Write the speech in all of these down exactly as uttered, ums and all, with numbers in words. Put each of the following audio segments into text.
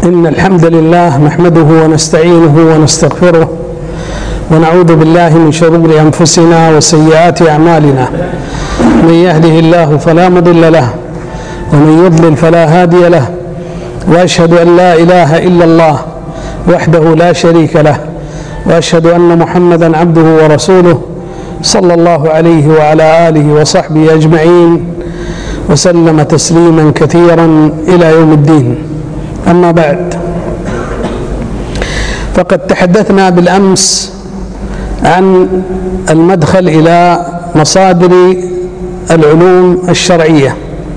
إن الحمد لله نحمده ونستعينه ونستغفره ونعوذ بالله من شرور أنفسنا وسيئات أعمالنا. من يهده الله فلا مضل له ومن يضلل فلا هادي له، وأشهد أن لا إله إلا الله وحده لا شريك له، وأشهد أن محمدا عبده ورسوله صلى الله عليه وعلى آله وصحبه أجمعين وسلم تسليما كثيرا إلى يوم الدين. أما بعد، فقد تحدثنا بالأمس عن المدخل إلى مصادر العلوم الشرعية،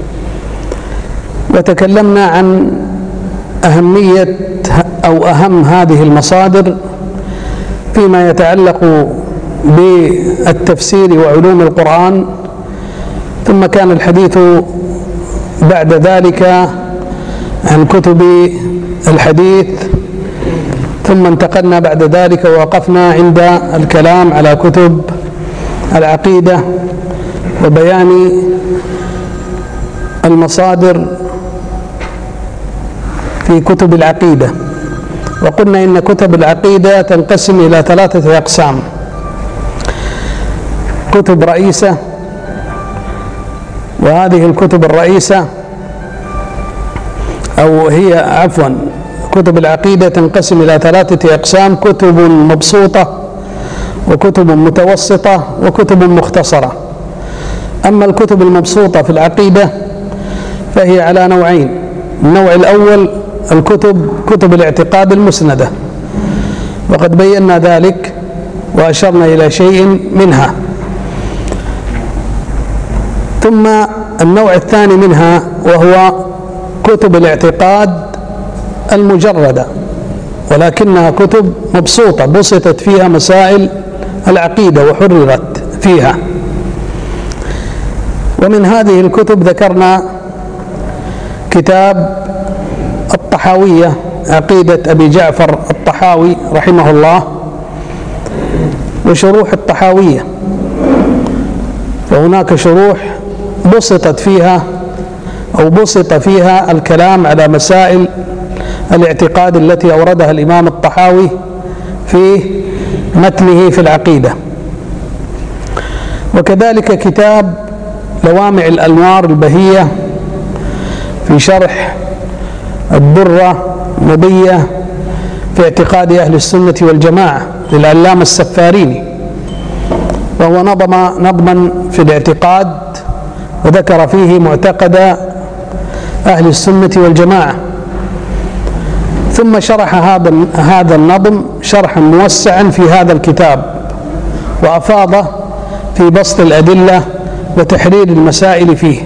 وتكلمنا عن أهمية أو أهم هذه المصادر فيما يتعلق بالتفسير وعلوم القرآن، ثم كان الحديث بعد ذلك عن كتب الحديث، ثم انتقلنا بعد ذلك ووقفنا عند الكلام على كتب العقيدة وبيان المصادر في كتب العقيدة. وقلنا إن كتب العقيدة تنقسم إلى ثلاثة أقسام: كتب رئيسة، وهذه الكتب الرئيسة أو هي عفوا كتب العقيدة تنقسم إلى ثلاثة أقسام: كتب مبسوطة، وكتب متوسطة، وكتب مختصرة. أما الكتب المبسوطة في العقيدة فهي على نوعين: النوع الأول الكتب كتب الاعتقاد المسندة، وقد بينا ذلك وأشرنا إلى شيء منها. ثم النوع الثاني منها وهو كتب الاعتقاد المجردة، ولكنها كتب مبسوطة بسطت فيها مسائل العقيدة وحررت فيها. ومن هذه الكتب ذكرنا كتاب الطحاوية، عقيدة أبي جعفر الطحاوي رحمه الله، وشروح الطحاوية، وهناك شروح بسطت فيها أو بسط فيها الكلام على مسائل الاعتقاد التي أوردها الإمام الطحاوي في متنه في العقيدة. وكذلك كتاب لوامع الأنوار البهية في شرح الدرة النبية في اعتقاد أهل السنة والجماعة للعلامة السفاريني، وهو نظم نظما في الاعتقاد وذكر فيه معتقد أهل السنة والجماعة، ثم شرح هذا هذا النظم شرحا موسعا في هذا الكتاب، وأفاض في بسط الأدلة وتحرير المسائل فيه.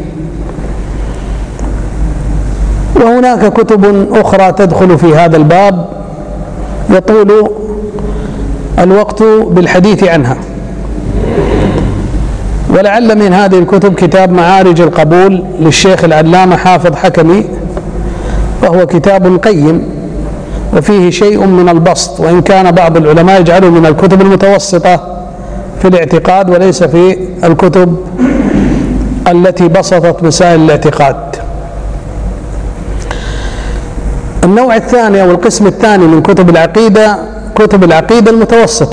وهناك كتب أخرى تدخل في هذا الباب يطول الوقت بالحديث عنها، ولعل من هذه الكتب كتاب معارج القبول للشيخ العلامة حافظ حكمي، وهو كتاب قيم وفيه شيء من البسط، وإن كان بعض العلماء يجعله من الكتب المتوسطة في الاعتقاد وليس في الكتب التي بسطت مسائل الاعتقاد. النوع الثاني أو القسم الثاني من كتب العقيدة كتب العقيدة المتوسطة،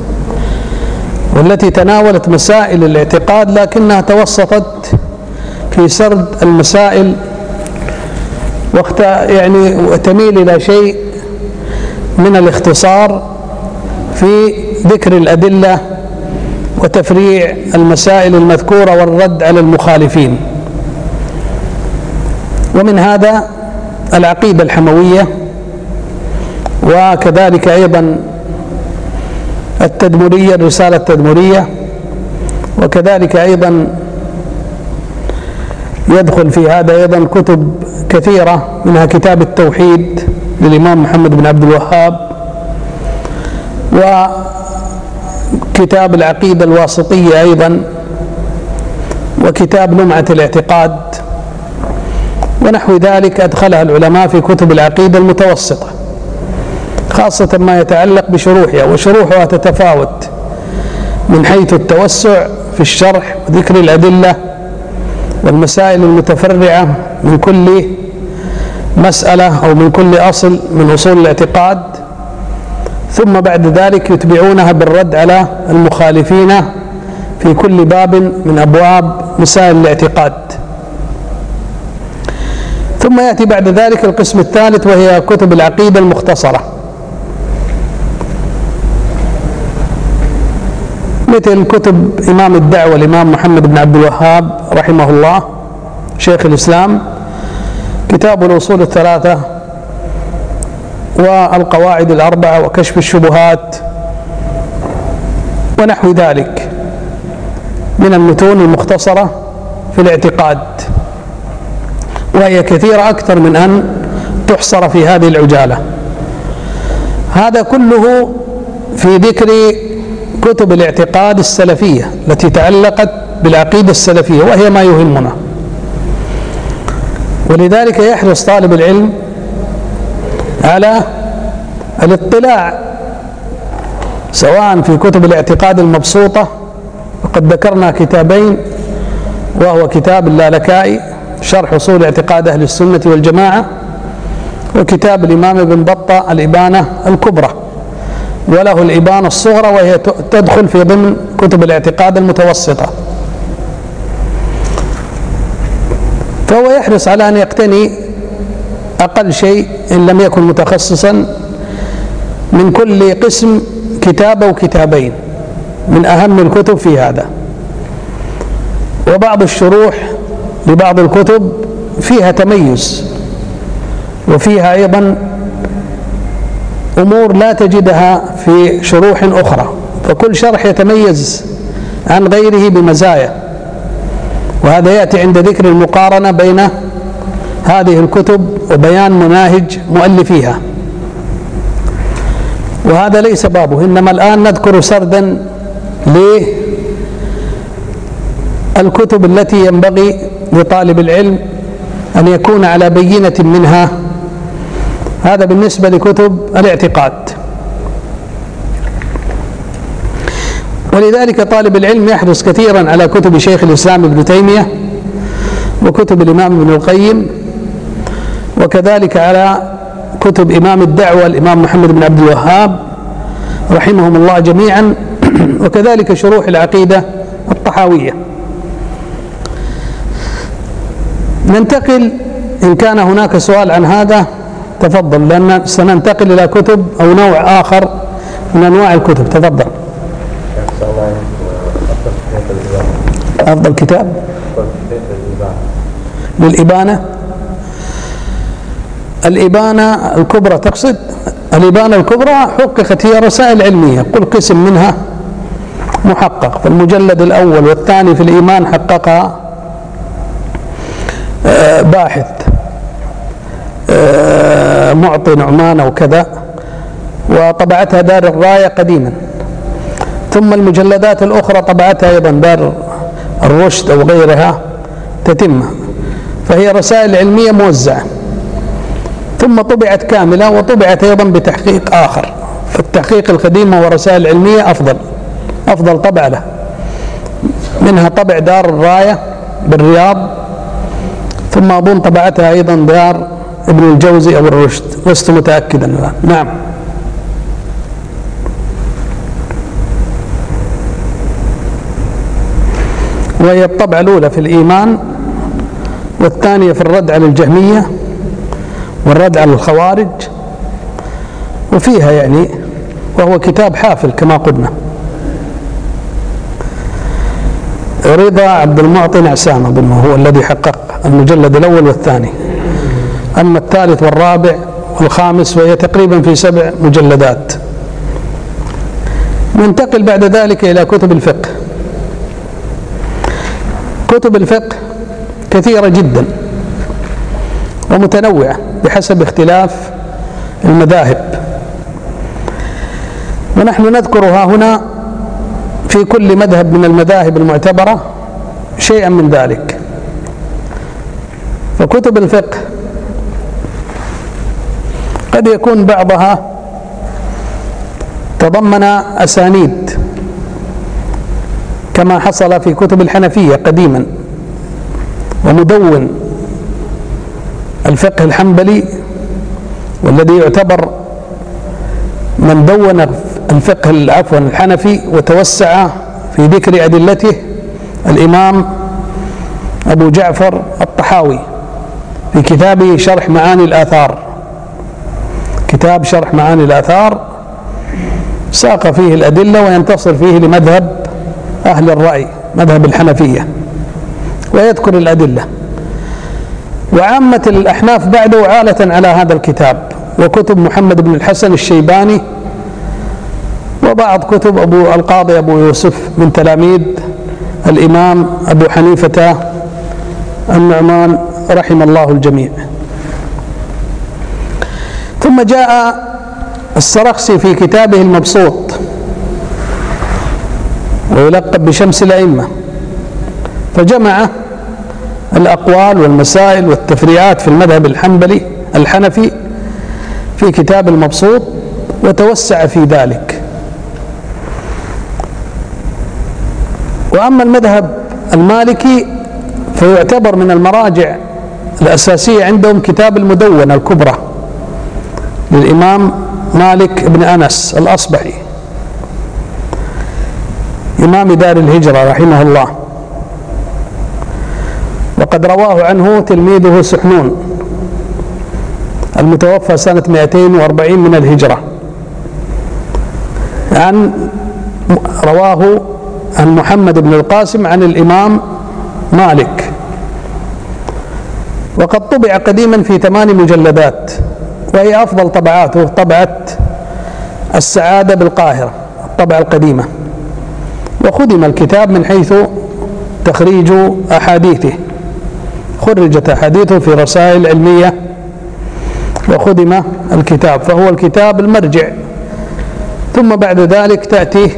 والتي تناولت مسائل الاعتقاد لكنها توسطت في سرد المسائل، وقت يعني تميل إلى شيء من الاختصار في ذكر الأدلة وتفريع المسائل المذكورة والرد على المخالفين. ومن هذا العقيدة الحموية، وكذلك أيضا التدمرية، الرسالة التدمرية، وكذلك أيضا يدخل في هذا أيضا كتب كثيرة، منها كتاب التوحيد للإمام محمد بن عبد الوهاب، وكتاب العقيدة الواسطية أيضا، وكتاب لمعة الاعتقاد، ونحو ذلك أدخلها العلماء في كتب العقيدة المتوسطة، خاصة ما يتعلق بشروحها. وشروحها تتفاوت من حيث التوسع في الشرح وذكر الأدلة والمسائل المتفرعة من كل مسألة أو من كل أصل من أصول الاعتقاد، ثم بعد ذلك يتبعونها بالرد على المخالفين في كل باب من أبواب مسائل الاعتقاد. ثم يأتي بعد ذلك القسم الثالث، وهي كتب العقيدة المختصرة، مثل كتب إمام الدعوة الإمام محمد بن عبد الوهاب رحمه الله شيخ الإسلام، كتاب الأصول الثلاثة والقواعد الأربعة وكشف الشبهات ونحو ذلك من المتون المختصرة في الاعتقاد، وهي كثيرة أكثر من أن تحصر في هذه العجالة. هذا كله في ذكر كتب الاعتقاد السلفية التي تعلقت بالعقيدة السلفية، وهي ما يهمنا. ولذلك يحرص طالب العلم على الاطلاع سواء في كتب الاعتقاد المبسوطة، وقد ذكرنا كتابين، وهو كتاب اللالكائي شرح أصول اعتقاد أهل السنة والجماعة، وكتاب الإمام ابن بطة الإبانة الكبرى، وله الإبانة الصغرى وهي تدخل في ضمن كتب الاعتقاد المتوسطة. فهو يحرص على أن يقتني أقل شيء إن لم يكن متخصصا من كل قسم كتاب أو كتابين من أهم الكتب في هذا. وبعض الشروح لبعض الكتب فيها تميز، وفيها أيضا أمور لا تجدها في شروح أخرى، فكل شرح يتميز عن غيره بمزايا، وهذا يأتي عند ذكر المقارنة بين هذه الكتب وبيان مناهج مؤلفيها. وهذا ليس بابه، إنما الآن نذكر سردا للكتب التي ينبغي لطالب العلم أن يكون على بينة منها. هذا بالنسبة لكتب الاعتقاد. ولذلك طالب العلم يحرص كثيرا على كتب شيخ الإسلام ابن تيمية، وكتب الإمام ابن القيم، وكذلك على كتب إمام الدعوة الإمام محمد بن عبد الوهاب رحمهم الله جميعا، وكذلك شروح العقيدة الطحاوية. ننتقل إن كان هناك سؤال عن هذا تفضل، لأن سننتقل إلى كتب أو نوع آخر من أنواع الكتب. تفضل. أفضل كتاب للإبانة، الإبانة الكبرى تقصد؟ الإبانة الكبرى حققت هي رسائل علمية، كل قسم منها محقق. في المجلد الأول والثاني في الإيمان حققها باحث معطي نعمان أو كذا، وطبعتها دار الراية قديما، ثم المجلدات الأخرى طبعتها أيضا دار الرشد أو غيرها تتمة، فهي رسائل علمية موزعة، ثم طبعت كاملة وطبعت أيضا بتحقيق آخر. فالتحقيق القديم هو رسائل علمية أفضل أفضل طبع له، منها طبع دار الراية بالرياض، ثم أظن طبعتها أيضا دار ابن الجوزي أو الرشد، لست متأكدا الآن. نعم. وهي الطبعة الأولى في الإيمان، والثانية في الرد على الجهمية والرد على الخوارج، وفيها يعني، وهو كتاب حافل كما قلنا. رضا عبد المعطي نعسان أظنه هو الذي حقق المجلد الأول والثاني، أما الثالث والرابع والخامس وهي تقريبا في سبع مجلدات. ننتقل بعد ذلك إلى كتب الفقه. كتب الفقه كثيرة جدا ومتنوعة بحسب اختلاف المذاهب، ونحن نذكرها هنا في كل مذهب من المذاهب المعتبرة شيئا من ذلك. فكتب الفقه قد يكون بعضها تضمن أسانيد كما حصل في كتب الحنفية قديما، ومدون الفقه الحنبلي، والذي يعتبر من دون الفقه عفوا الحنفي وتوسع في ذكر أدلته الإمام أبو جعفر الطحاوي في كتابه شرح معاني الآثار. كتاب شرح معاني الآثار ساق فيه الأدلة وينتصر فيه لمذهب أهل الرأي، مذهب الحنفية، ويذكر الأدلة. وعامة الأحناف بعده عالة على هذا الكتاب، وكتب محمد بن الحسن الشيباني، وبعض كتب أبو القاضي أبو يوسف من تلاميذ الإمام أبو حنيفة النعمان رحم الله الجميع. ثم جاء السرخسي في كتابه المبسوط، ويلقب بشمس الأئمة، فجمع الأقوال والمسائل والتفريعات في المذهب الحنبلي الحنفي في كتاب المبسوط وتوسع في ذلك. وأما المذهب المالكي فيعتبر من المراجع الأساسية عندهم كتاب المدونة الكبرى للإمام مالك بن أنس الأصبحي إمام دار الهجرة رحمه الله، وقد رواه عنه تلميذه سحنون المتوفى سنة مئتين وأربعين من الهجرة، عن رواه عن محمد بن القاسم عن الإمام مالك، وقد طبع قديما في ثمان مجلدات، وهي أفضل طبعاته طبعة السعادة بالقاهرة الطبعة القديمة. وخدم الكتاب من حيث تخريج أحاديثه، خرجت أحاديثه في رسائل علمية وخدم الكتاب، فهو الكتاب المرجع. ثم بعد ذلك تأتي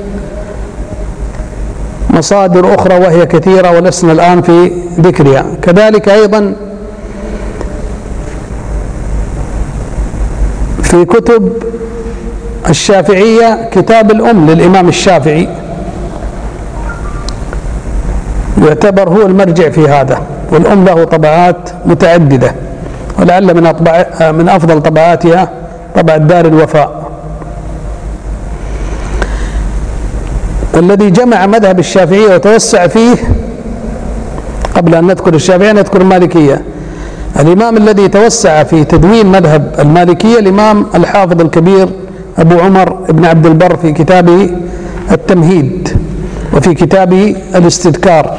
مصادر أخرى وهي كثيرة ولسنا الآن في ذكرها. كذلك أيضا في كتب الشافعية كتاب الأم للإمام الشافعي يعتبر هو المرجع في هذا، والأم له طبعات متعددة، ولعل من أطبع من أفضل طبعاتها طبعة دار الوفاء، والذي جمع مذهب الشافعية وتوسع فيه. قبل أن نذكر الشافعية نذكر المالكية. الإمام الذي توسع في تدوين مذهب المالكية الإمام الحافظ الكبير أبو عمر بن عبد البر في كتابه التمهيد، وفي كتابه الاستذكار.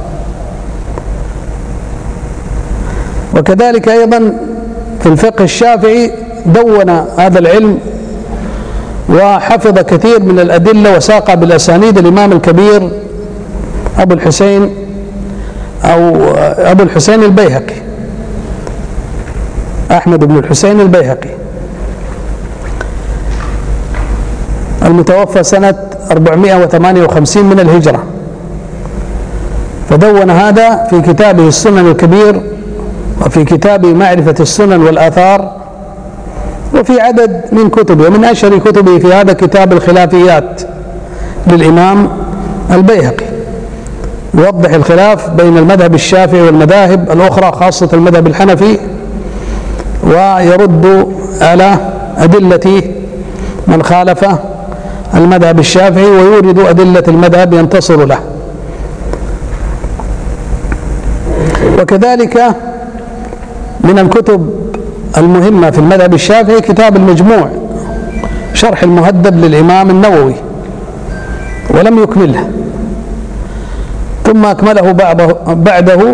وكذلك أيضا في الفقه الشافعي دون هذا العلم وحفظ كثير من الأدلة وساق بالأسانيد الإمام الكبير أبو الحسين أو أبو الحسين البيهقي أحمد بن الحسين البيهقي المتوفى سنة أربعمائة وثمانية وخمسين من الهجرة، فدون هذا في كتابه السنن الكبير، وفي كتابه معرفة السنن والآثار، وفي عدد من كتبه. ومن أشهر كتبه في هذا كتاب الخلافيات للإمام البيهقي، يوضح الخلاف بين المذهب الشافعي والمذاهب الأخرى خاصة المذهب الحنفي، ويرد على أدلة من خالف المذهب الشافعي ويورد أدلة المذهب ينتصر له. وكذلك من الكتب المهمة في المذهب الشافعي كتاب المجموع شرح المهذب للإمام النووي، ولم يكمله، ثم أكمله بعده, بعده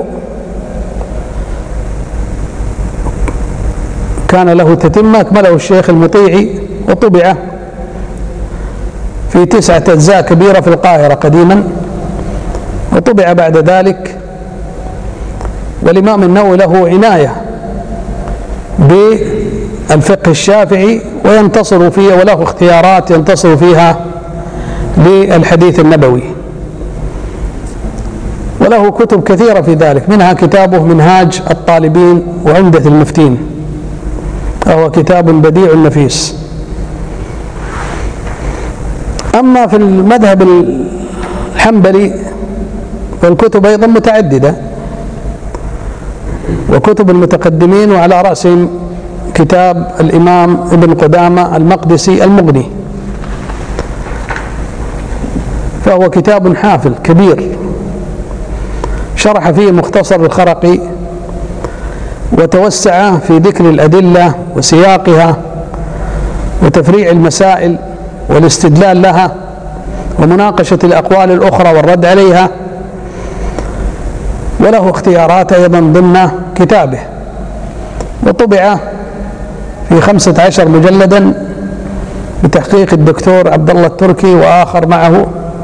كان له تتمة، أكمله الشيخ المطيعي وطبع في تسعة أجزاء كبيرة في القاهرة قديما، وطبع بعد ذلك. والإمام النووي له عناية بالفقه الشافعي وينتصر فيه، وله اختيارات ينتصر فيها للحديث النبوي، وله كتب كثيرة في ذلك، منها كتابه منهاج الطالبين وعمدة المفتين، وهو كتاب بديع نفيس. أما في المذهب الحنبلي فالكتب أيضا متعددة، وكتب المتقدمين، وعلى رأسهم كتاب الإمام ابن قدامة المقدسي المغني، فهو كتاب حافل كبير شرح فيه مختصر الخرقي، وتوسع في ذكر الأدلة وسياقها وتفريع المسائل والاستدلال لها ومناقشة الأقوال الأخرى والرد عليها، وله اختيارات أيضا ضمن كتابه، وطبع في خمسة عشر مجلدا بتحقيق الدكتور عبد الله التركي وآخر معه،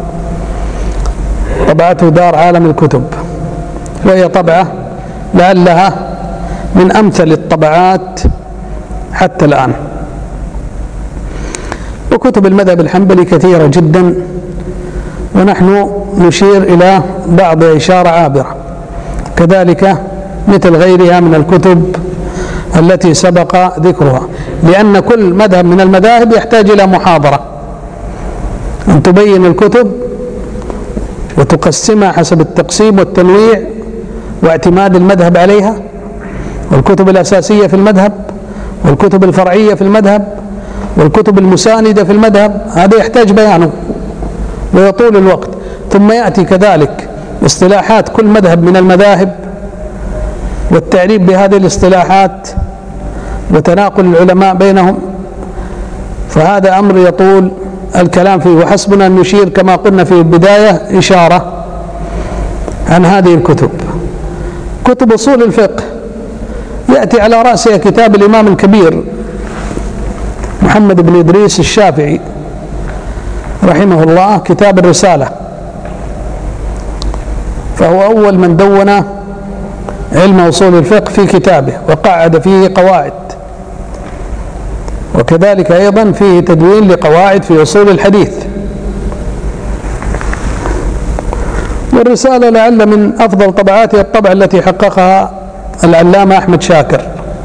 طبعته دار عالم الكتب، وهي طبعة لعلها من أمثل الطبعات حتى الآن. وكتب المذهب الحنبلي كثيرة جدا، ونحن نشير إلى بعض إشارة عابرة، كذلك مثل غيرها من الكتب التي سبق ذكرها، لأن كل مذهب من المذاهب يحتاج إلى محاضرة أن تبين الكتب وتقسمها حسب التقسيم والتنويع واعتماد المذهب عليها، والكتب الأساسية في المذهب والكتب الفرعية في المذهب والكتب المساندة في المذهب، هذا يحتاج بيانه ويطول الوقت. ثم يأتي كذلك اصطلاحات كل مذهب من المذاهب والتعريف بهذه الاصطلاحات وتناقل العلماء بينهم، فهذا أمر يطول الكلام فيه، وحسبنا أن نشير كما قلنا في البداية إشارة عن هذه الكتب. كتب أصول الفقه يأتي على رأسها كتاب الإمام الكبير محمد بن إدريس الشافعي رحمه الله، كتاب الرسالة، فهو أول من دون علم أصول الفقه في كتابه وقعد فيه قواعد، وكذلك أيضا فيه تدوين لقواعد في أصول الحديث. والرسالة لعل من أفضل طبعاتها الطبعة التي حققها العلامة أحمد شاكر،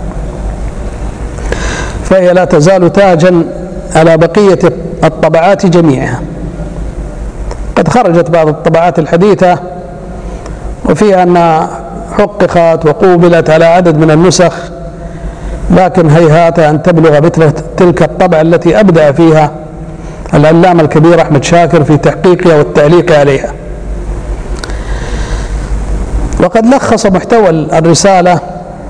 فهي لا تزال تاجا على بقية الطبعات جميعها. قد خرجت بعض الطبعات الحديثة وفيها أنها حققت وقوبلت على عدد من النسخ، لكن هيهات أن تبلغ مثل تلك الطبعة التي أبدع فيها العلامة الكبير أحمد شاكر في تحقيقها والتعليق عليها. وقد لخص محتوى الرسالة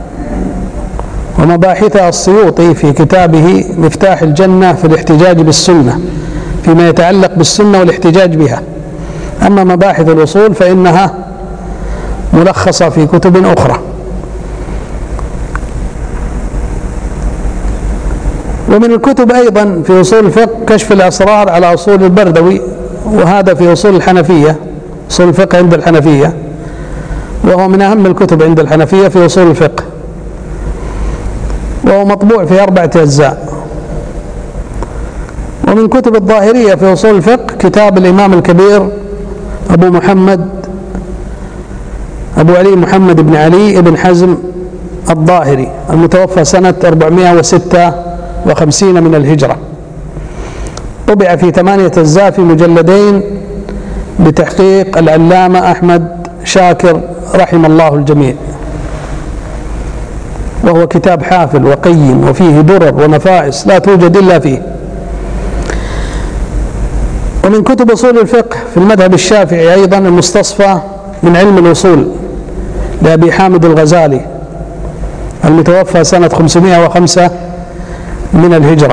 ومباحثها السيوطي في كتابه مفتاح الجنة في الاحتجاج بالسنة، فيما يتعلق بالسنة والاحتجاج بها. أما مباحث الأصول فإنها ملخصة في كتب أخرى. ومن الكتب أيضا في أصول الفقه كشف الأسرار على أصول البردوي، وهذا في أصول الحنفية، أصول الفقه عند الحنفية، وهو من أهم الكتب عند الحنفية في أصول الفقه، وهو مطبوع في أربعة أجزاء. ومن كتب الظاهرية في أصول الفقه كتاب الإمام الكبير أبو محمد أبو علي محمد بن علي بن حزم الظاهري المتوفى سنة أربعمائة وستة وخمسين من الهجرة، طبع في ثمانية أجزاء في مجلدين بتحقيق العلامة أحمد شاكر رحم الله الجميع، وهو كتاب حافل وقيم وفيه درر ونفائس لا توجد إلا فيه. ومن كتب أصول الفقه في المذهب الشافعي أيضا المستصفى من علم الأصول لأبي حامد الغزالي المتوفى سنة خمسمائة وخمسة من الهجرة،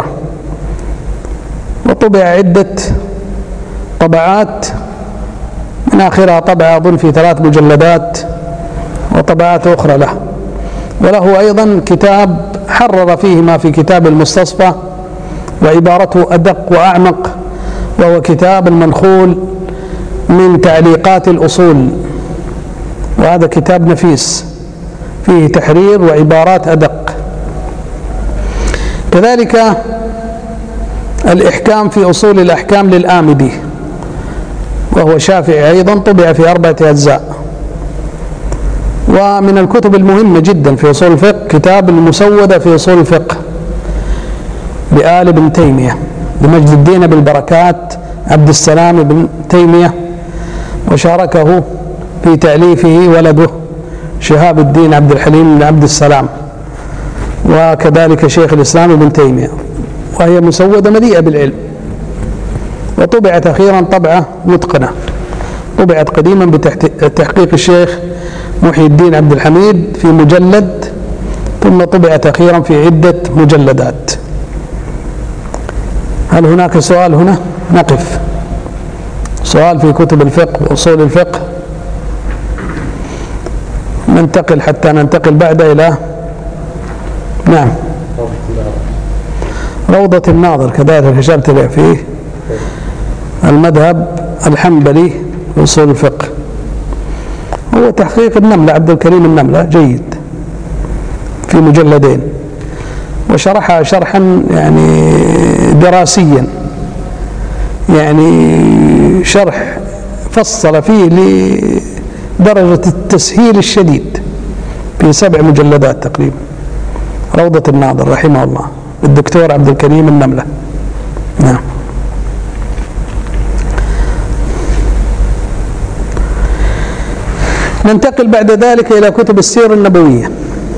وطبع عدة طبعات، من آخرها طبعة أظن في ثلاث مجلدات وطبعات أخرى له. وله أيضا كتاب حرر فيه ما في كتاب المستصفى وعبارته أدق وأعمق، وهو كتاب المنخول من تعليقات الأصول، وهذا كتاب نفيس فيه تحرير وعبارات أدق. كذلك الإحكام في أصول الأحكام للآمدي، وهو شافعي أيضا، طبع في أربعة أجزاء. ومن الكتب المهمة جدا في أصول الفقه كتاب المسودة في أصول الفقه لآل ابن تيمية لمجد الدين بالبركات عبد السلام بن تيمية، وشاركه في تأليفه ولده شهاب الدين عبد الحليم بن عبد السلام، وكذلك شيخ الإسلام ابن تيمية، وهي مسودة مليئة بالعلم، وطبعت أخيرا طبعة متقنة، طبعت قديما بتحقيق الشيخ محي الدين عبد الحميد في مجلد، ثم طبعت أخيرا في عدة مجلدات. هل هناك سؤال هنا؟ نقف. سؤال في كتب الفقه وأصول الفقه، ننتقل حتى ننتقل بعد إلى نعم روضة الناظر، كذلك أشرت له فيه المذهب الحنبلي في أصول الفقه، هو تحقيق النملة عبد الكريم النملة جيد في مجلدين، وشرحها شرحا يعني دراسيا، يعني شرح فصل فيه لدرجة التسهيل الشديد في سبع مجلدات تقريبا. روضة الناظر رحمه الله الدكتور عبد الكريم النملة. نعم. ننتقل بعد ذلك إلى كتب السيرة النبوية،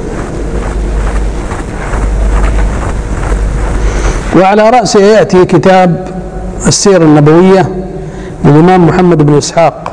وعلى رأسه يأتي كتاب السيرة النبوية للإمام محمد بن إسحاق.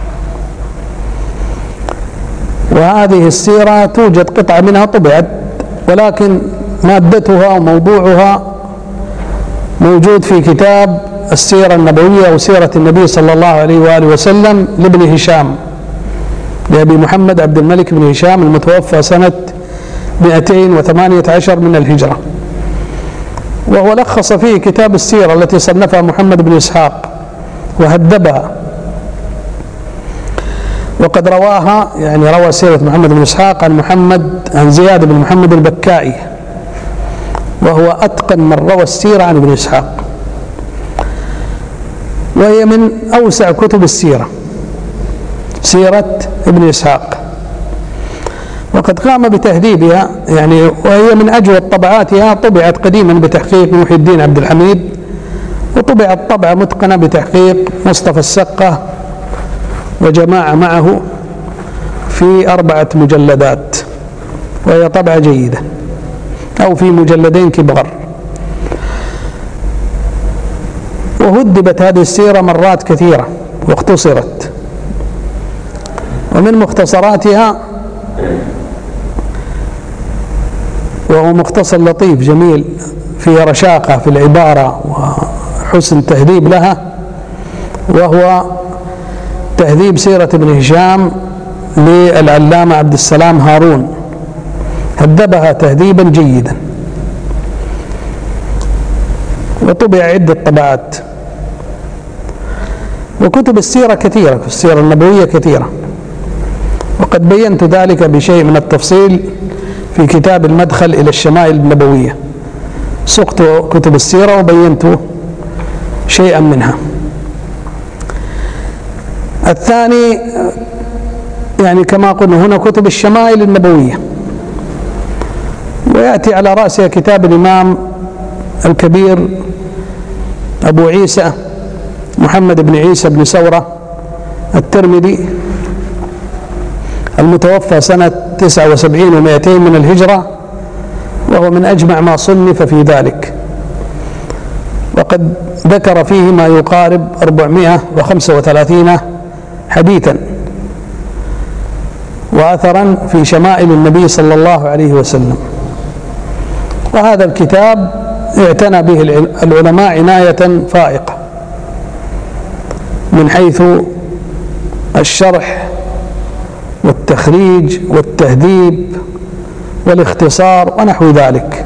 وهذه السيرة توجد قطعة منها طبعت، ولكن مادتها وموضوعها موجود في كتاب السيرة النبوية وسيرة النبي صلى الله عليه وآله وسلم لابن هشام، لأبي محمد عبد الملك بن هشام المتوفى سنة مئتين وثمانية عشر من الهجرة، وهو لخص فيه كتاب السيرة التي صنفها محمد بن إسحاق وهذبها، وقد رواها يعني روى سيرة محمد بن إسحاق عن محمد عن زياد بن محمد البكائي، وهو أتقن من روى السيرة عن ابن إسحاق، وهي من أوسع كتب السيرة سيرة ابن إسحاق، وقد قام بتهذيبها يعني، وهي من أجود طبعاتها، طبعت قديما بتحقيق محي الدين عبد الحميد، وطبعت طبعة متقنة بتحقيق مصطفى السقة وجماعة معه في أربعة مجلدات، وهي طبعة جيدة، أو في مجلدين كبار. وهذبت هذه السيرة مرات كثيرة واختصرت، ومن مختصراتها وهو مختصر لطيف جميل في رشاقة في العبارة وحسن تهذيب لها، وهو تهذيب سيرة ابن هشام للعلامة عبد السلام هارون، هذبها تهذيبا جيدا، وطبع عدة طبعات. وكتب السيرة كثيرة، السيرة النبوية كثيرة، وقد بينت ذلك بشيء من التفصيل في كتاب المدخل إلى الشمائل النبوية، سقت كتب السيرة وبينت شيئا منها. الثاني يعني كما قلنا هنا كتب الشمائل النبوية، ويأتي على رأسها كتاب الإمام الكبير أبو عيسى محمد بن عيسى بن سورة الترمذي المتوفى سنة تسعة وسبعين ومائتين من الهجرة، وهو من أجمع ما صنف في ذلك، وقد ذكر فيه ما يقارب أربعمائة وخمسة وثلاثين حديثا وأثرا في شمائل النبي صلى الله عليه وسلم. وهذا الكتاب اعتنى به العلماء عناية فائقة من حيث الشرح والتخريج والتهذيب والاختصار ونحو ذلك،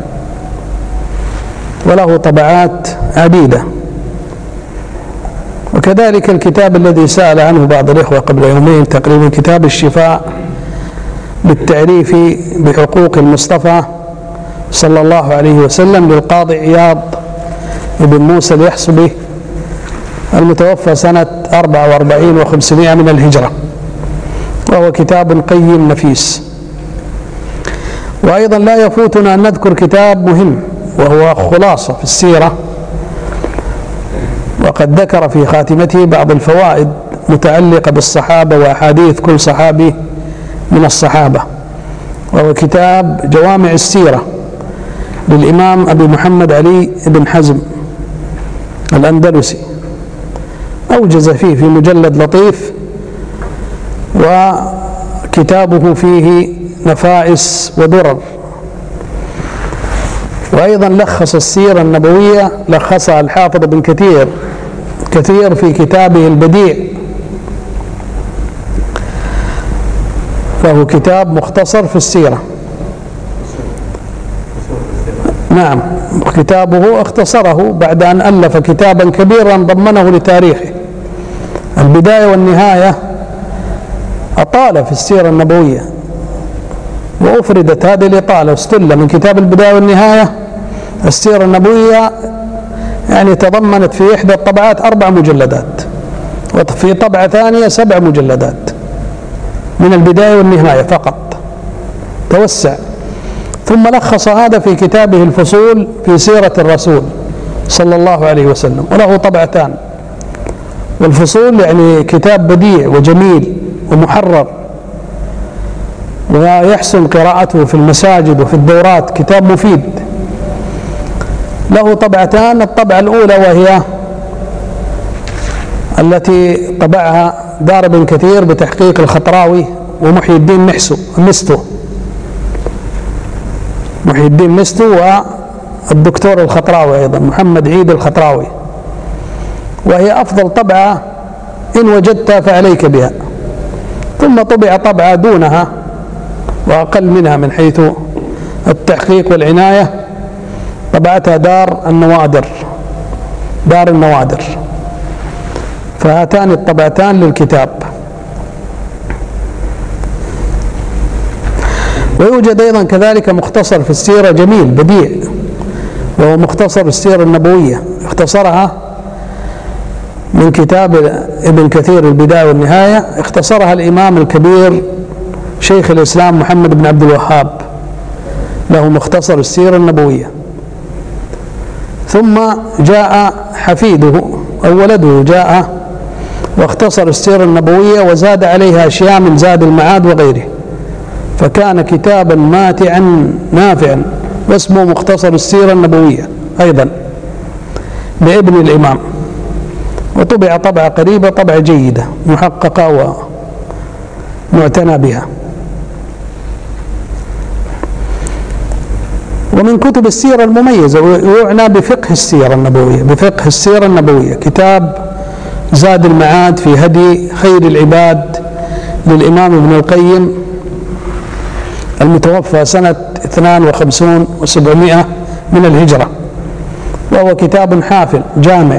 وله طبعات عديدة. وكذلك الكتاب الذي سأل عنه بعض الإخوة قبل يومين تقريبا، كتاب الشفاء بالتعريف بحقوق المصطفى صلى الله عليه وسلم للقاضي عياض بن موسى اليحصبي المتوفى سنة أربعة وأربعين وخمسمائة من الهجرة، وهو كتاب قيم نفيس. وأيضا لا يفوتنا أن نذكر كتاب مهم وهو خلاصة في السيرة، وقد ذكر في خاتمته بعض الفوائد متعلقة بالصحابة وأحاديث كل صحابي من الصحابة، وهو كتاب جوامع السيرة للإمام أبي محمد علي بن حزم الأندلسي، أوجز فيه في مجلد لطيف، وكتابه فيه نفائس ودرر. وأيضا لخص السيرة النبوية، لخصها الحافظ بن كثير كثير في كتابه البديع، فهو كتاب مختصر في السيرة. نعم، كتابه اختصره بعد أن ألف كتابا كبيرا ضمنه لتاريخه. البداية والنهاية أطال في السيرة النبوية، وأفردت هذه الإطالة واستل من كتاب البداية والنهاية. السيرة النبوية يعني تضمنت في إحدى الطبعات أربع مجلدات، وفي طبعة ثانية سبع مجلدات من البداية والنهاية فقط، توسع. ثم لخص هذا في كتابه الفصول في سيرة الرسول صلى الله عليه وسلم، وله طبعتان. والفصول يعني كتاب بديع وجميل ومحرر، ويحسن قراءته في المساجد وفي الدورات، كتاب مفيد. له طبعتان، الطبعة الأولى وهي التي طبعها دار ابن كثير بتحقيق الخطراوي ومحي الدين محسو مستو محي الدين مستو والدكتور الخطراوي أيضا محمد عيد الخطراوي، وهي أفضل طبعة إن وجدتها فعليك بها. ثم طبع طبعة دونها وأقل منها من حيث التحقيق والعناية، طبعتها دار النوادر دار النوادر فهاتان الطبعتان للكتاب. ويوجد أيضا كذلك مختصر في السيرة جميل بديع، وهو مختصر السيرة النبوية، اختصرها من كتاب ابن كثير البداية والنهاية، اختصرها الإمام الكبير شيخ الإسلام محمد بن عبد الوهاب، له مختصر السيرة النبوية. ثم جاء حفيده أو ولده جاء واختصر السيرة النبوية وزاد عليها أشياء من زاد المعاد وغيره، فكان كتابا ماتعا نافعا، واسمه مختصر السيرة النبوية أيضا لابن الإمام، وطبع طبعة قريبة، طبعة جيدة محققة ومعتنى بها. ومن كتب السيرة المميزة ويعنى بفقه السيرة النبوية بفقه السيرة النبوية كتاب زاد المعاد في هدي خير العباد للإمام ابن القيم المتوفى سنة اثنين وخمسين وسبعمائة من الهجرة، وهو كتاب حافل جامع،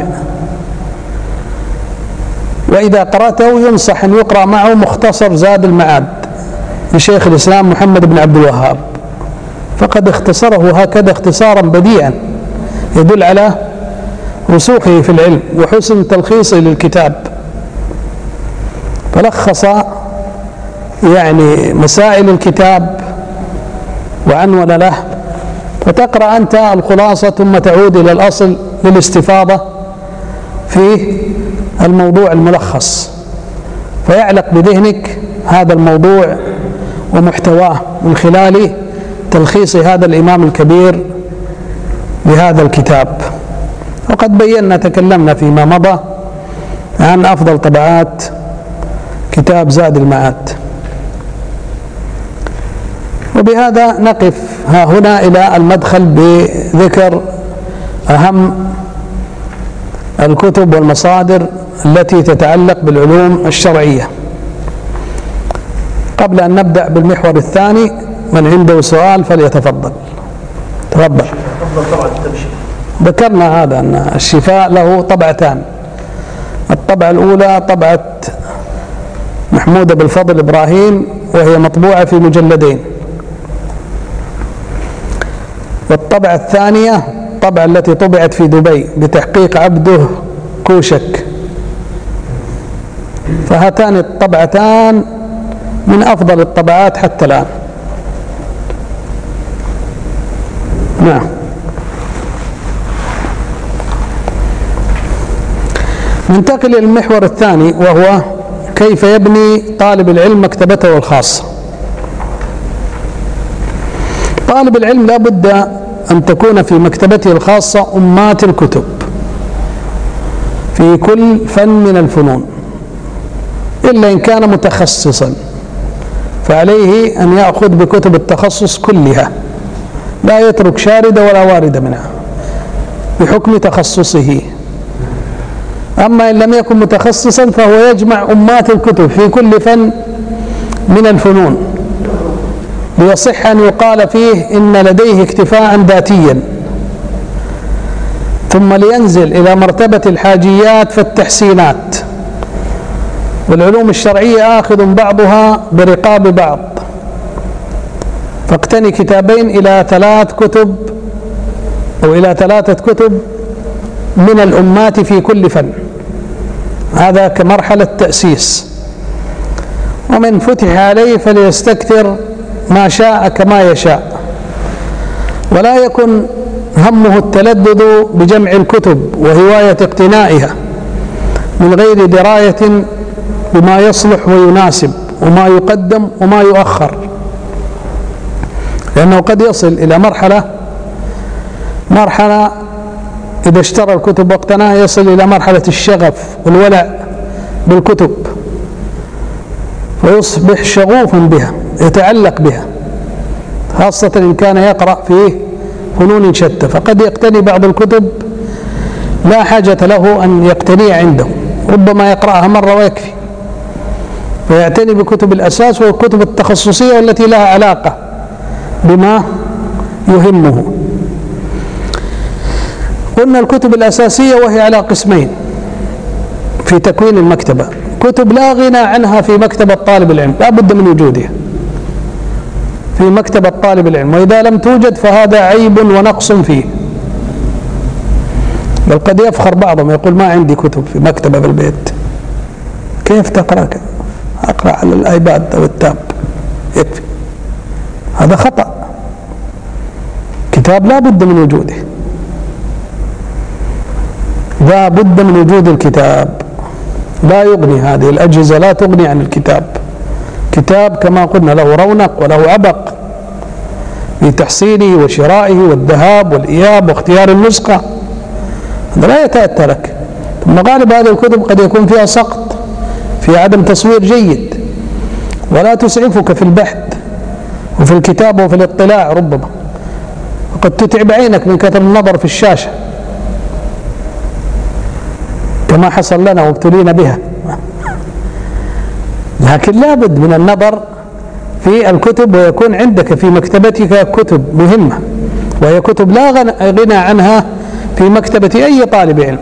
وإذا قرأته ينصح أن يقرأ معه مختصر زاد المعاد لشيخ الإسلام محمد بن عبد الوهاب، فقد اختصره هكذا اختصارا بديعا يدل على رسوخه في العلم وحسن تلخيصه للكتاب. فلخص يعني مسائل الكتاب وعنون له، فتقرأ أنت الخلاصة ثم تعود إلى الأصل للاستفاضة في الموضوع الملخص، فيعلق بذهنك هذا الموضوع ومحتواه من خلال تلخيص هذا الإمام الكبير لهذا الكتاب. وقد بينا تكلمنا فيما مضى عن أفضل طبعات كتاب زاد المعاد. وبهذا نقف ها هنا إلى المدخل بذكر أهم الكتب والمصادر التي تتعلق بالعلوم الشرعية. قبل أن نبدأ بالمحور الثاني، من عنده سؤال فليتفضل. تفضل. ذكرنا هذا أن الشفاء له طبعتان، الطبعة الأولى طبعة محمود بالفضل إبراهيم وهي مطبوعة في مجلدين، والطبعة الثانية الطبعة التي طبعت في دبي بتحقيق عبده كوشك. فهاتان الطبعتان من أفضل الطبعات حتى الآن. نعم. ننتقل إلى المحور الثاني، وهو كيف يبني طالب العلم مكتبته الخاصة. طالب العلم لا بد أن تكون في مكتبته الخاصة أمات الكتب في كل فن من الفنون، إلا إن كان متخصصا فعليه أن يأخذ بكتب التخصص كلها، لا يترك شاردة ولا واردة منها بحكم تخصصه. أما إن لم يكن متخصصا فهو يجمع أمات الكتب في كل فن من الفنون ليصح أن يقال فيه إن لديه اكتفاء ذاتيا، ثم لينزل إلى مرتبة الحاجيات فالتحسينات. والعلوم الشرعية آخذ بعضها برقاب بعض، فاقتني كتابين إلى ثلاث كتب أو إلى ثلاثة كتب من الأمات في كل فن، هذا كمرحلة تأسيس. ومن فتح عليه فليستكثر ما شاء كما يشاء، ولا يكن همه التلذذ بجمع الكتب وهواية اقتنائها من غير دراية بما يصلح ويناسب وما يقدم وما يؤخر، لأنه قد يصل إلى مرحلة مرحلة إذا اشترى الكتب واقتناها يصل إلى مرحلة الشغف والولع بالكتب، ويصبح شغوفا بها يتعلق بها، خاصة إن كان يقرأ في فنون شتى، فقد يقتني بعض الكتب لا حاجة له أن يقتني عنده، ربما يقرأها مرة ويكفي، فيعتني بكتب الأساس والكتب التخصصية والتي لها علاقة بما يهمه. قلنا الكتب الأساسية وهي على قسمين في تكوين المكتبة، كتب لا غنى عنها في مكتبة طالب العلم، لا بد من وجودها في مكتبة طالب العلم، وإذا لم توجد فهذا عيب ونقص فيه. بل قد يفخر بعضهم يقول ما عندي كتب في مكتبة في البيت. كيف تقرأ؟ أقرأ على الآيباد أو التاب يكفي. هذا خطأ، كتاب لا بد من وجوده، لا بد من وجود الكتاب، لا يغني، هذه الأجهزة لا تغني عن الكتاب. كتاب كما قلنا له رونق وله عبق في تحصيله وشرائه والذهاب والإياب واختيار النسخة، هذا لا يتأتى لك. ثم غالب هذه الكتب قد يكون فيها سقط، في عدم تصوير جيد، ولا تسعفك في البحث وفي الكتابة وفي الاطلاع، ربما وقد تتعب عينك من كثر النظر في الشاشة كما حصل لنا وابتلينا بها. لكن لا بد من النظر في الكتب، ويكون عندك في مكتبتك كتب مهمة، وهي كتب لا غنى عنها في مكتبة أي طالب علم.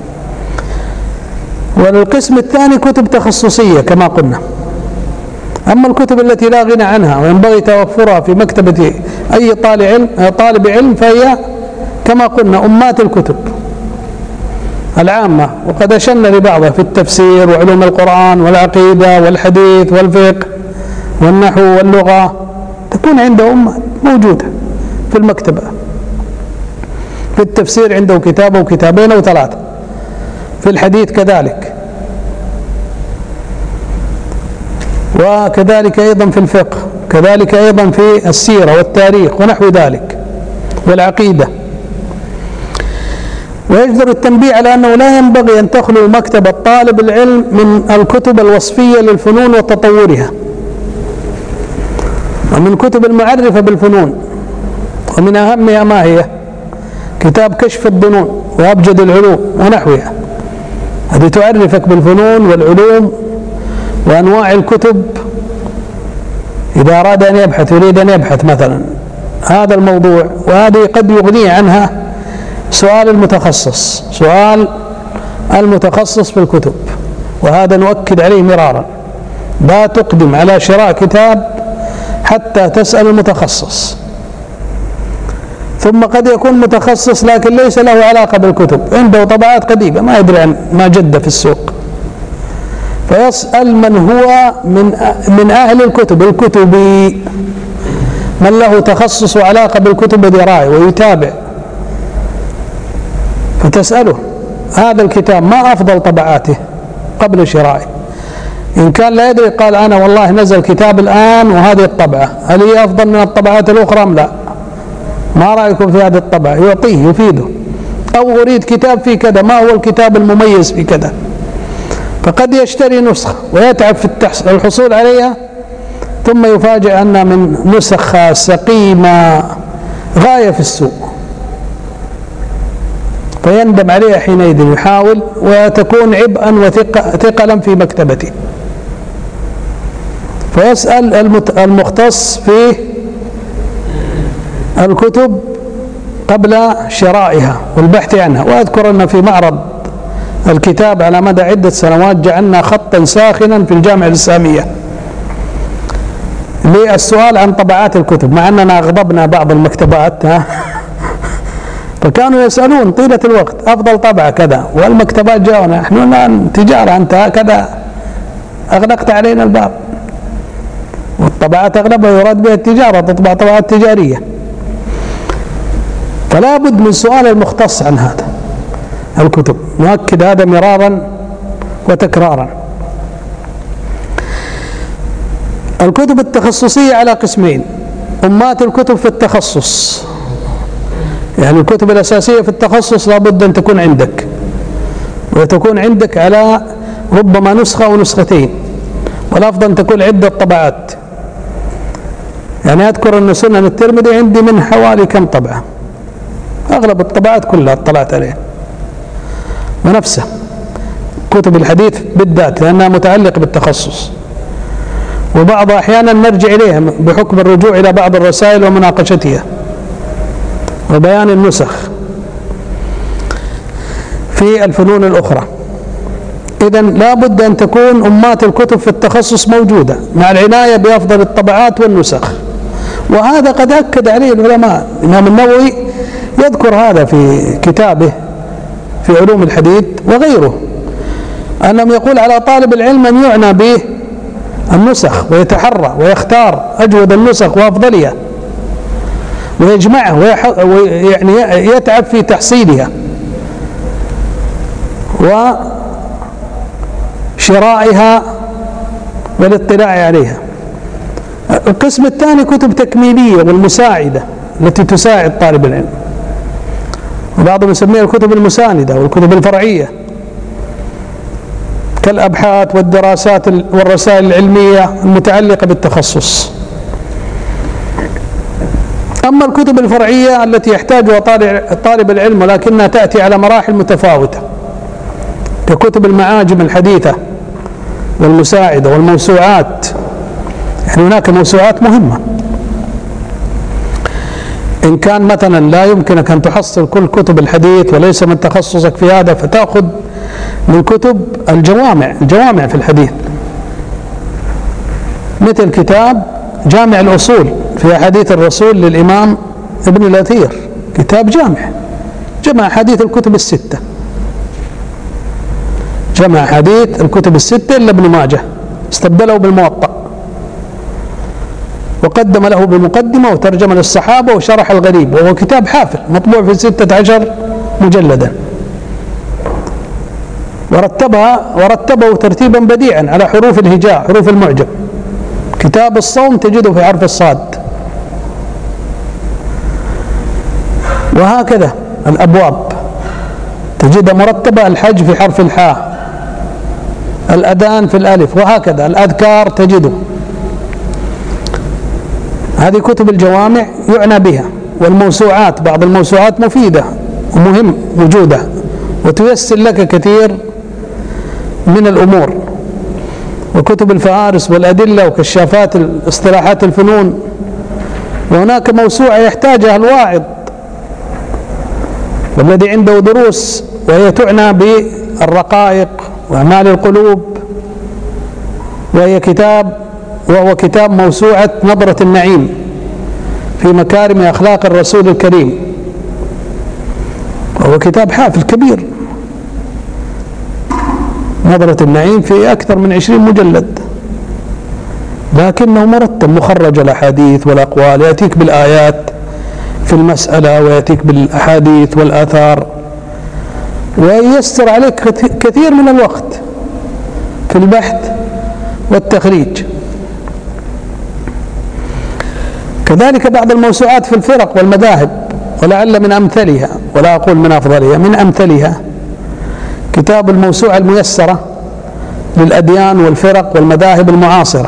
والقسم الثاني كتب تخصصية كما قلنا. أما الكتب التي لا غنى عنها وينبغي توفرها في مكتبة أي طالب علم طالب علم فهي كما قلنا أمات الكتب العامة، وقد أشرنا لبعضها في التفسير وعلوم القرآن والعقيدة والحديث والفقه والنحو واللغة، تكون عنده أمة موجودة في المكتبة. في التفسير عنده كتاب أو كتابين أو ثلاثة، في الحديث كذلك، وكذلك أيضا في الفقه، كذلك أيضا في السيرة والتاريخ ونحو ذلك والعقيدة. ويجدر التنبيه على أنه لا ينبغي أن تخلو مكتبة طالب العلم من الكتب الوصفية للفنون وتطورها، ومن كتب المعرفة بالفنون، ومن أهمها ما هي؟ كتاب كشف الظنون وأبجد العلوم ونحوها، هذه تعرفك بالفنون والعلوم وأنواع الكتب. إذا أراد أن يبحث يريد أن يبحث مثلا هذا الموضوع، وهذه قد يغني عنها سؤال المتخصص، سؤال المتخصص في الكتب، وهذا نؤكد عليه مرارا، لا تقدم على شراء كتاب حتى تسأل المتخصص. ثم قد يكون متخصص لكن ليس له علاقة بالكتب، عنده طبعات قديمة ما يدري عن ما جد في السوق، فيسأل من هو من من أهل الكتب الكتبي، من له تخصص وعلاقة بالكتب ودراية ويتابع، فتسأله هذا الكتاب ما أفضل طبعاته قبل شرائه. إن كان لا يدري قال أنا والله نزل كتاب الآن وهذه الطبعة، هل هي أفضل من الطبعات الأخرى أم لا؟ ما رأيكم في هذه الطبعة؟ يعطيه يفيده. أو أريد كتاب في كذا، ما هو الكتاب المميز في كذا؟ فقد يشتري نسخة ويتعب في الحصول عليها، ثم يفاجأ أن من نسخة سقيمة غاية في السوء، فيندم عليها حينئذ، يحاول وتكون عبئا وثقلا في مكتبته. فيسأل المختص في الكتب قبل شرائها والبحث عنها. وأذكر أن في معرض الكتاب على مدى عدة سنوات جعلنا خطا ساخنا في الجامعة الإسلامية للسؤال عن طبعات الكتب، مع أننا أغضبنا بعض المكتبات فكانوا يسألون طيلة الوقت أفضل طبعة كذا، والمكتبات جاءنا نحن الآن تجارة، أنت هكذا أغلقت علينا الباب. والطبعات أغلبها يراد بها التجارة، تطبع طبعات تجارية. فلا بد من سؤال المختص عن هذا الكتب، نؤكد هذا مرارا وتكرارا. الكتب التخصصية على قسمين: أمات الكتب في التخصص، يعني الكتب الأساسية في التخصص لا بد أن تكون عندك، وتكون عندك على ربما نسخة أو نسختين، والأفضل أن تكون عدة طبعات. يعني أذكر أن سنن الترمذي عندي من حوالي كم طبعة، أغلب الطبعات كلها اطلعت عليها، ونفسه كتب الحديث بالذات لأنها متعلقة بالتخصص، وبعض أحيانا نرجع إليها بحكم الرجوع إلى بعض الرسائل ومناقشتها وبيان النسخ في الفنون الأخرى. إذن لا بد أن تكون أمات الكتب في التخصص موجودة مع العناية بأفضل الطبعات والنسخ، وهذا قد أكد عليه العلماء. الإمام النووي يذكر هذا في كتابه في علوم الحديث وغيره، أنهم يقول على طالب العلم أن يعنى به النسخ ويتحرى ويختار أجود النسخ وأفضلها ويجمعها ويعني يتعب في تحصيلها وشرائها والاطلاع عليها. القسم الثاني كتب تكميلية والمساعدة التي تساعد طالب العلم، وبعضهم يسميها الكتب المساندة والكتب الفرعية، كالأبحاث والدراسات والرسائل العلمية المتعلقة بالتخصص. أما الكتب الفرعية التي يحتاجها طالب العلم ولكنها تأتي على مراحل متفاوتة، ككتب المعاجم الحديثة والمساعدة والموسوعات. يعني هناك موسوعات مهمة، إن كان مثلا لا يمكنك أن تحصل كل كتب الحديث وليس من تخصصك في هذا، فتأخذ من كتب الجوامع الجوامع في الحديث، مثل كتاب جامع الأصول في أحاديث الرسول للإمام ابن الأثير، كتاب جامع جمع حديث الكتب الستة، جمع حديث الكتب الستة إلا ابن ماجه، استبدله بالموطأ وقدم له بمقدمة وترجمة للصحابة وشرح الغريب، وهو كتاب حافل مطبوع في ستة عشر مجلدا، ورتبها ورتبه ترتيبا بديعا على حروف الهجاء حروف المعجم. كتاب الصوم تجده في حرف الصاد، وهكذا الأبواب تجدها مرتبة، الحج في حرف الحاء، الأذان في الألف، وهكذا الأذكار تجده. هذه كتب الجوامع يعنى بها، والموسوعات بعض الموسوعات مفيدة ومهم وجودها وتيسر لك كثير من الأمور، وكتب الفهارس والأدلة وكشافات اصطلاحات الفنون. وهناك موسوعة يحتاجها الواعظ والذي عنده دروس، وهي تعنى بالرقائق وأعمال القلوب، وهي كتاب وهو كتاب موسوعة نظرة النعيم في مكارم أخلاق الرسول الكريم، وهو كتاب حافل كبير، نظرة النعيم في أكثر من عشرين مجلد، لكنه مرتب مخرج الأحاديث والأقوال، يأتيك بالآيات في المسألة ويأتيك بالأحاديث والآثار، وييسر عليك كثير من الوقت في البحث والتخريج. كذلك بعض الموسوعات في الفرق والمذاهب، ولعل من أمثلها ولا أقول من أفضلها، من أمثلها كتاب الموسوعة الميسرة للأديان والفرق والمذاهب المعاصرة،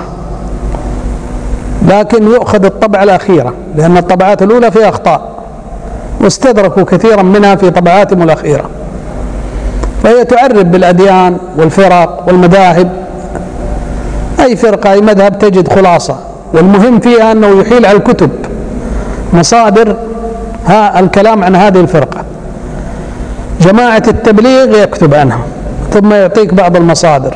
لكن يؤخذ الطبعة الأخيرة لأن الطبعات الأولى فيها أخطاء، واستدركوا كثيرا منها في طبعاتهم الأخيرة، فهي تعرب بالأديان والفرق والمذاهب، أي فرقة أي مذهب تجد خلاصة، والمهم فيها أنه يحيل على الكتب مصادر ها الكلام عن هذه الفرقة. جماعة التبليغ يكتب عنها ثم يعطيك بعض المصادر،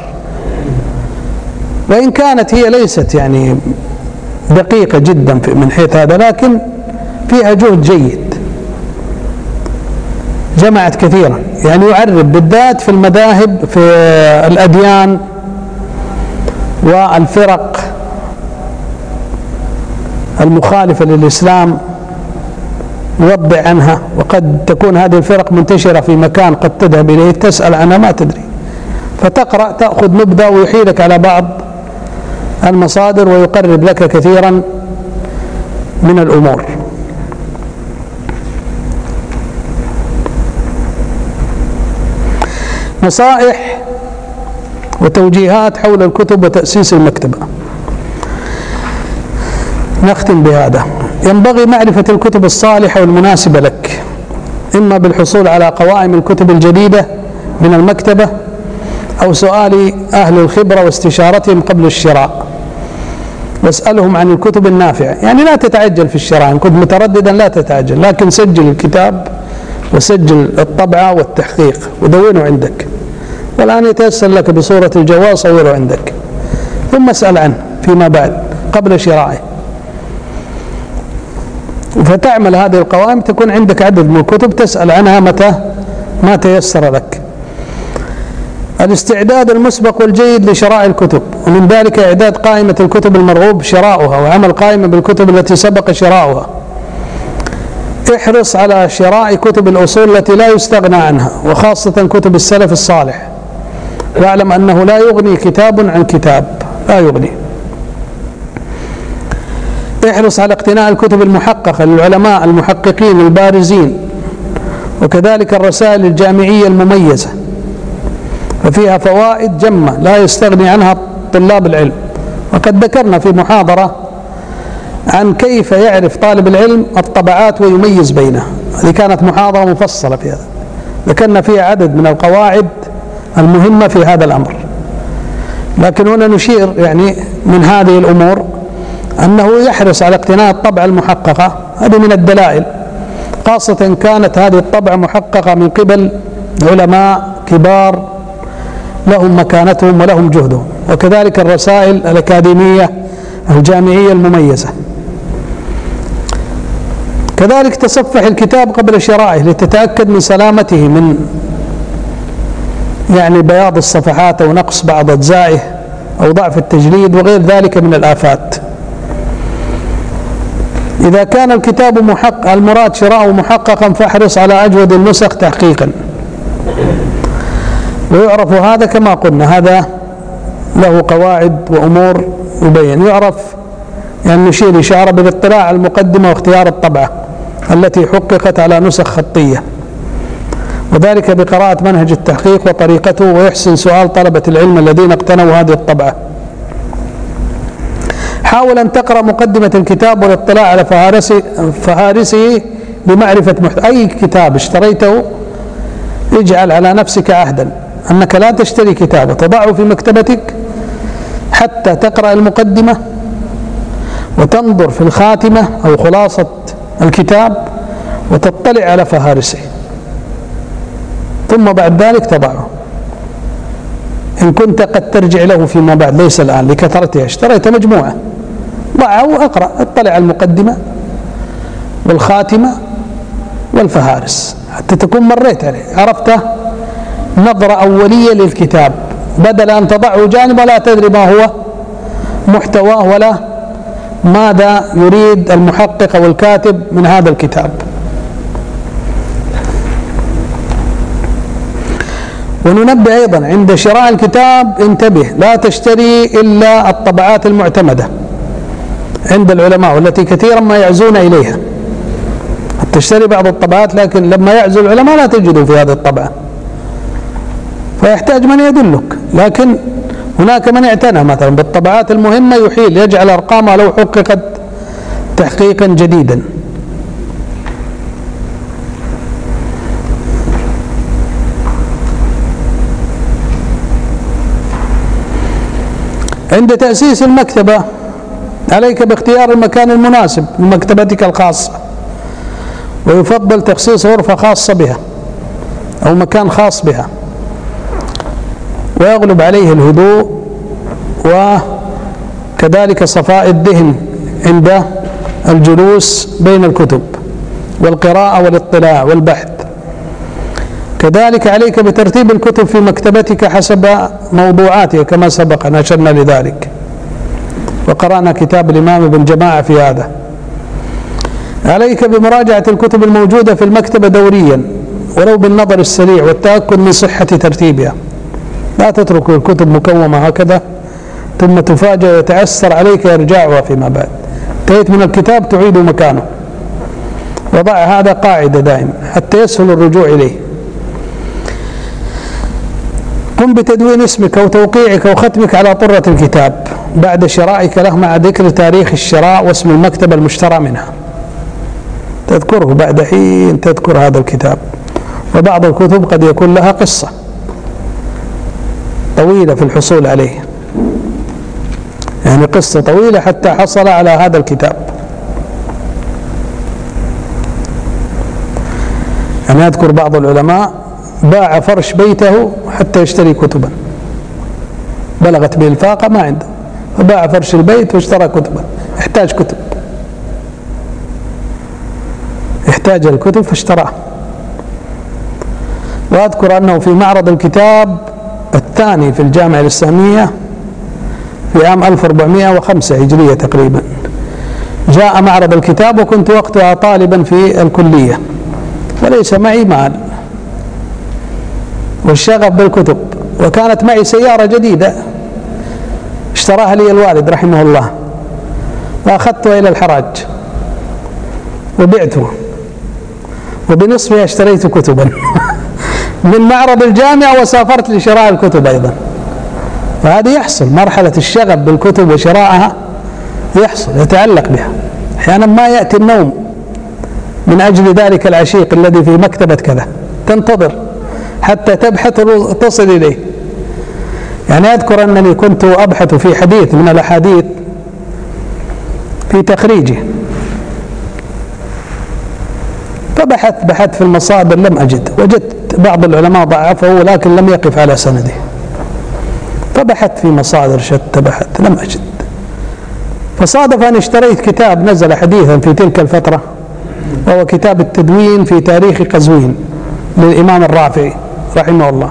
وإن كانت هي ليست يعني دقيقة جدا من حيث هذا، لكن فيها جهد جيد، جمعت كثيرا، يعني يعرب بالذات في المذاهب في الأديان والفرق المخالفة للإسلام، يوضح عنها، وقد تكون هذه الفرق منتشرة في مكان قد تذهب إليه تسأل عنها ما تدري، فتقرأ تأخذ نبذة ويحيلك على بعض المصادر ويقرب لك كثيرا من الأمور. نصائح وتوجيهات حول الكتب وتأسيس المكتبة. نختم بهذا: ينبغي معرفة الكتب الصالحة والمناسبة لك، إما بالحصول على قوائم الكتب الجديدة من المكتبة أو سؤال أهل الخبرة واستشارتهم قبل الشراء، واسألهم عن الكتب النافعة. يعني لا تتعجل في الشراء، إن كنت مترددا لا تتعجل، لكن سجل الكتاب وسجل الطبعة والتحقيق ودونه عندك، والآن يتيسر لك بصورة الجواز صوره عندك، ثم اسأل عنه فيما بعد قبل شرائه. فتعمل هذه القوائم، تكون عندك عدد من الكتب تسأل عنها متى ما تيسر لك. الاستعداد المسبق والجيد لشراء الكتب، ومن ذلك إعداد قائمة الكتب المرغوب شراؤها، وعمل قائمة بالكتب التي سبق شراؤها. احرص على شراء كتب الأصول التي لا يستغنى عنها، وخاصة كتب السلف الصالح، واعلم أنه لا يغني كتاب عن كتاب، لا يغني. احرص على اقتناء الكتب المحققة للعلماء المحققين البارزين، وكذلك الرسائل الجامعية المميزة، ففيها فوائد جمة لا يستغني عنها طلاب العلم. وقد ذكرنا في محاضرة عن كيف يعرف طالب العلم الطبعات ويميز بينها، هذه كانت محاضرة مفصلة في هذا، ذكرنا فيها عدد من القواعد المهمة في هذا الأمر. لكن هنا نشير يعني من هذه الأمور أنه يحرص على اقتناء الطبعة المحققة، هذه من الدلائل، خاصة كانت هذه الطبعة محققة من قبل علماء كبار لهم مكانتهم ولهم جهدهم، وكذلك الرسائل الأكاديمية الجامعية المميزة. كذلك تصفح الكتاب قبل شرائه لتتأكد من سلامته من يعني بياض الصفحات أو نقص بعض أجزائه أو ضعف التجليد وغير ذلك من الآفات. إذا كان الكتاب محقق المراد شراءه محققا فاحرص على أجود النسخ تحقيقا، ويعرف هذا كما قلنا، هذا له قواعد وأمور يبين. يعرف يعني نشير إشارة بالاطلاع على المقدمة واختيار الطبعة التي حققت على نسخ خطية، وذلك بقراءة منهج التحقيق وطريقته، ويحسن سؤال طلبة العلم الذين اقتنوا هذه الطبعة. حاول أن تقرأ مقدمة الكتاب والاطلاع على فهارسه, فهارسه لمعرفة محتوى أي كتاب اشتريته. اجعل على نفسك عهدا أنك لا تشتري كتاب وتضعه في مكتبتك حتى تقرأ المقدمة وتنظر في الخاتمة أو خلاصة الكتاب وتطلع على فهارسه، ثم بعد ذلك تضعه. إن كنت قد ترجع له فيما بعد، ليس الآن لكثرتها، اشتريت مجموعة، ضعه وأقرأ، اطلع على المقدمة والخاتمة والفهارس حتى تكون مريت عليه، عرفته نظرة أولية للكتاب، بدل أن تضعه جانب ولا تدري ما هو محتواه ولا ماذا يريد المحقق أو الكاتب من هذا الكتاب. وننبه أيضا عند شراء الكتاب، انتبه لا تشتري إلا الطبعات المعتمدة، عند العلماء والتي كثيرا ما يعزون إليها. تشتري بعض الطبعات لكن لما يعزو العلماء لا تجده في هذه الطبعة، فيحتاج من يدلك. لكن هناك من اعتنى مثلا بالطبعات المهمة يحيل يجعل أرقامها لو حققت تحقيقا جديدا. عند تأسيس المكتبة عليك باختيار المكان المناسب لمكتبتك الخاصة، ويفضل تخصيص غرفة خاصة بها أو مكان خاص بها، ويغلب عليه الهدوء وكذلك صفاء الذهن عند الجلوس بين الكتب والقراءة والاطلاع والبحث. كذلك عليك بترتيب الكتب في مكتبتك حسب موضوعاتها كما سبق أن أشرنا لذلك، وقرأنا كتاب الإمام ابن جماعة في هذا. عليك بمراجعة الكتب الموجودة في المكتبة دوريا ولو بالنظر السريع والتأكد من صحة ترتيبها. لا تترك الكتب مكومة هكذا ثم تفاجأ ويتعسر عليك إرجاعها فيما بعد. انتهيت من الكتاب تعيد مكانه. وضع هذا قاعدة دائما حتى يسهل الرجوع إليه. قم بتدوين اسمك أو توقيعك أو ختمك على طرة الكتاب بعد شرائك له مع ذكر تاريخ الشراء واسم المكتبة المشترى منها. تذكره بعد حين تذكر هذا الكتاب. وبعض الكتب قد يكون لها قصة طويلة في الحصول عليه، يعني قصة طويلة حتى حصل على هذا الكتاب. يعني أذكر بعض العلماء باع فرش بيته حتى يشتري كتبا، بلغت به الفاقة ما عنده، فباع فرش البيت واشترى كتبا. يحتاج كتب، يحتاج الكتب فاشتراه. وأذكر أنه في معرض الكتاب الثاني في الجامعة الإسلامية في عام ألف وأربعمائة وخمسة هجرية تقريبا جاء معرض الكتاب، وكنت وقتها طالبا في الكلية وليس معي مال والشغف بالكتب، وكانت معي سيارة جديدة اشتراها لي الوالد رحمه الله، وأخذتها إلى الحراج وبعته، وبنصفها اشتريت كتبا من معرض الجامعة وسافرت لشراء الكتب أيضا. فهذه يحصل مرحلة الشغف بالكتب وشراءها، يحصل يتعلق بها. أحيانا ما يأتي النوم من أجل ذلك العشيق الذي في مكتبة كذا، تنتظر حتى تبحث وتصل إليه. يعني أذكر أنني كنت أبحث في حديث من الأحاديث في تخريجه، فبحثت بحثت في المصادر لم أجد، وجدت بعض العلماء ضعفه لكن لم يقف على سنده، فبحثت في مصادر شتى بحثت لم أجد. فصادف أن اشتريت كتاب نزل حديثا في تلك الفترة، وهو كتاب التدوين في تاريخ قزوين للإمام الرافعي رحمه الله،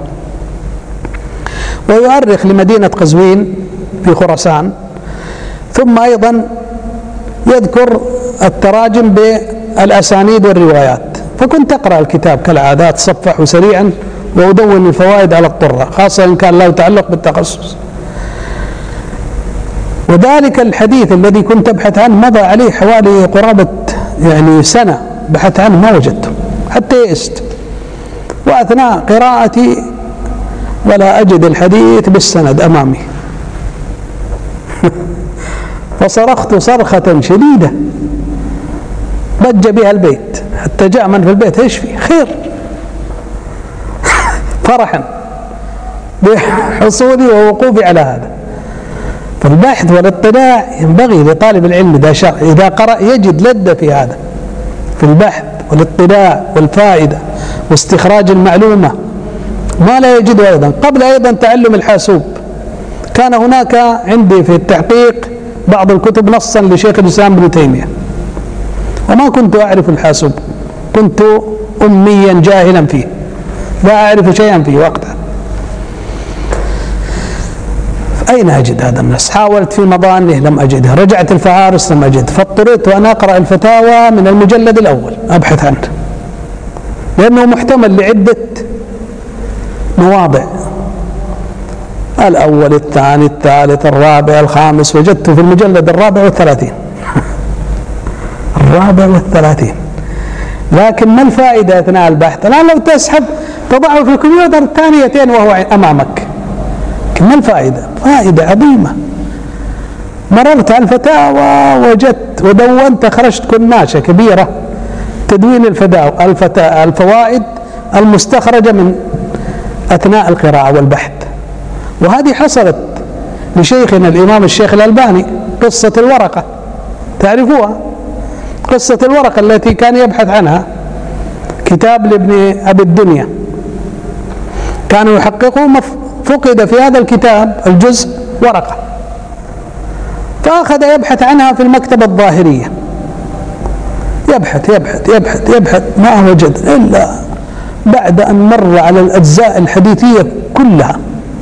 ويؤرخ لمدينة قزوين في خراسان، ثم أيضا يذكر التراجم بالأسانيد والروايات. فكنت أقرأ الكتاب كالعادة، أتصفح سريعا وأدون الفوائد على الطرة، خاصة إن كان له يتعلق بالتخصص. وذلك الحديث الذي كنت أبحث عنه مضى عليه حوالي قرابة يعني سنة بحث عنه ما وجدته حتى يئست، وأثناء قراءتي ولا أجد الحديث بالسند أمامي فصرخت صرخة شديدة ضج بها البيت، حتى جاء من في البيت: ايش في خير؟ فرحا بحصولي ووقوفي على هذا. فالبحث والاطلاع ينبغي لطالب العلم إذا شرع إذا قرأ يجد لذة في هذا، في البحث والاطلاع والفائدة واستخراج المعلومة ما لا يجده. أيضا قبل أيضا تعلم الحاسوب كان هناك عندي في التحقيق بعض الكتب نصا لشيخ الإسلام ابن تيمية، وما كنت أعرف الحاسوب، كنت أميا جاهلا فيه لا أعرف شيئا فيه وقتها. أين أجد هذا النص؟ حاولت في مظانه لم أجده، رجعت الفهارس لم أجد، فاضطريت وأنا أقرأ الفتاوى من المجلد الأول أبحث عنه، لأنه محتمل لعدة مواضع، الأول الثاني الثالث الرابع الخامس، وجدته في المجلد الرابع والثلاثين الرابع والثلاثين. لكن ما الفائدة أثناء البحث؟ الآن لو تسحب تضعه في الكمبيوتر ثانيتين وهو أمامك، ما الفائدة؟ فائدة عظيمة. مررت على الفتاوى وجدت ودونت، أخرجت كناشة كبيرة تدوين الفوائد المستخرجة من أثناء القراءة والبحث. وهذه حصلت لشيخنا الإمام الشيخ الألباني، قصة الورقة تعرفوها، قصة الورقة التي كان يبحث عنها، كتاب لابن أبي الدنيا، كانوا يحققوا فقد في هذا الكتاب الجزء ورقة، فأخذ يبحث عنها في المكتبة الظاهرية، يبحث يبحث يبحث يبحث ما وجد إلا بعد أن مر على الأجزاء الحديثية كلها،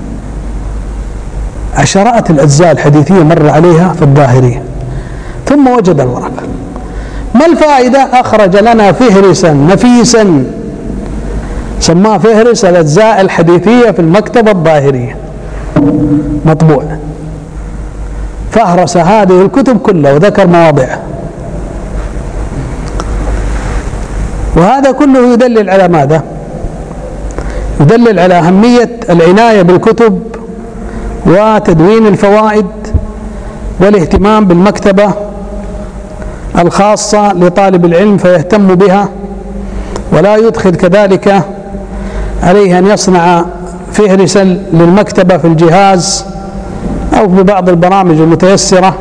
عشرات الأجزاء الحديثية مر عليها في الظاهرية، ثم وجد الورقة. ما الفائدة؟ أخرج لنا فهرسا نفيسا سماه فهرس الأجزاء الحديثية في المكتبة الظاهرية، مطبوع، فهرس هذه الكتب كلها وذكر مواضعها. وهذا كله يدلل على ماذا؟ يدلل على أهمية العناية بالكتب وتدوين الفوائد والاهتمام بالمكتبة الخاصة لطالب العلم فيهتم بها، ولا يدخل كذلك عليه أن يصنع فهرسا للمكتبة في الجهاز أو في بعض البرامج المتيسرة.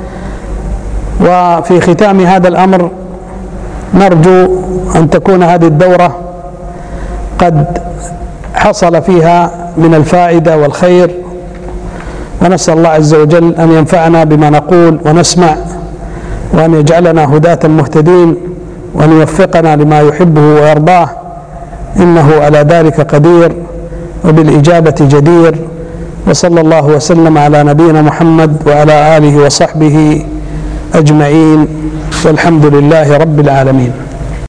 وفي ختام هذا الأمر نرجو أن تكون هذه الدورة قد حصل فيها من الفائدة والخير، ونسأل الله عز وجل أن ينفعنا بما نقول ونسمع، وأن يجعلنا هداة مهتدين، وأن يوفقنا لما يحبه ويرضاه، إنه على ذلك قدير وبالإجابة جدير. وصلى الله وسلم على نبينا محمد وعلى آله وصحبه أجمعين، والحمد لله رب العالمين.